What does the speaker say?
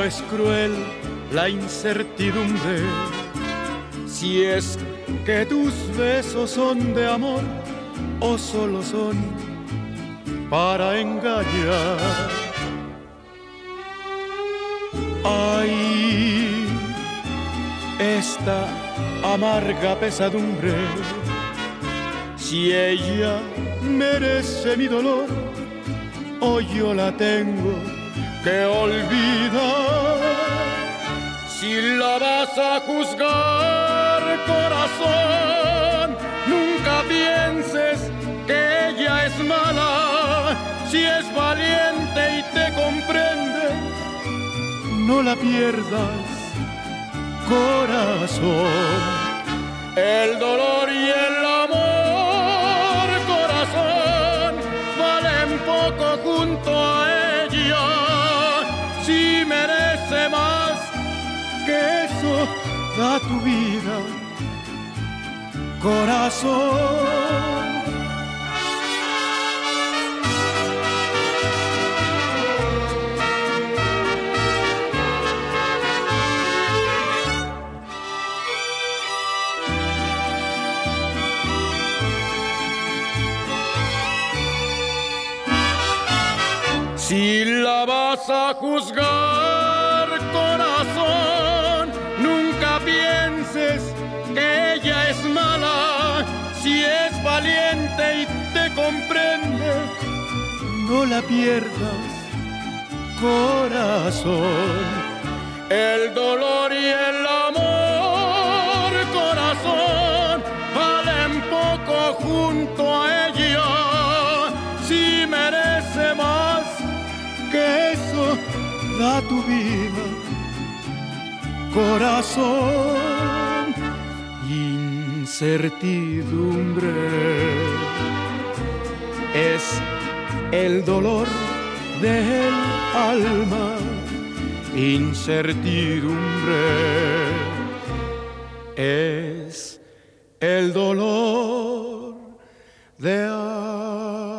es cruel la incertidumbre, si es que tus besos son de amor o solo son para engañar. Ay, esta amarga pesadumbre, si ella merece mi dolor o yo la tengo que olvidar. Si la vas a juzgar, corazón, nunca pienses que ella es mala. Si es valiente y te comprende, no la pierdas, corazón. El dolor y el amor, corazón, valen poco junto a ella. Si merece más que eso, da tu vida, corazón. Si la vas a juzgar, corazón, nunca pienses que ella es mala. Si es valiente y te comprende, no la pierdas, corazón. El dolor y el amor, corazón, valen poco junto a ella. Si merece más que eso, da tu vida, corazón. Incertidumbre es el dolor del alma. Incertidumbre es el dolor de alma.